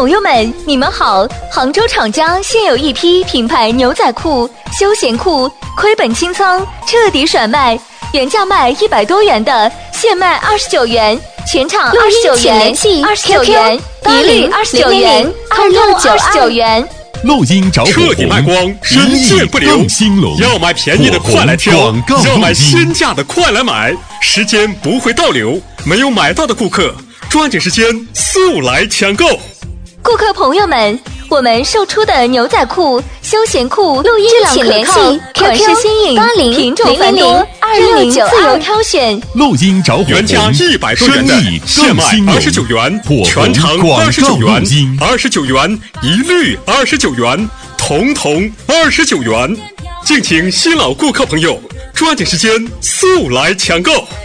朋友们，你们好！杭州厂家现有一批品牌牛仔裤、休闲裤，亏本清仓，彻底甩卖，原价卖100多元的，现卖29元，全场29元，29元，一律29元，2629元。 录音找火彻底卖光，人见不留。要买便宜的快来挑，要买鲜价的快来买，时间不会倒流，没有买到的顾客，抓紧时间速来抢购。 顾客朋友们，我们售出的牛仔裤、休闲裤，录音请联系款式新颖，80品种繁多，让您自由挑选。 录音找火原价100多元的，现卖29元，全场29元，29元，一律29元，统统29元。敬请新老顾客朋友抓紧时间速来抢购。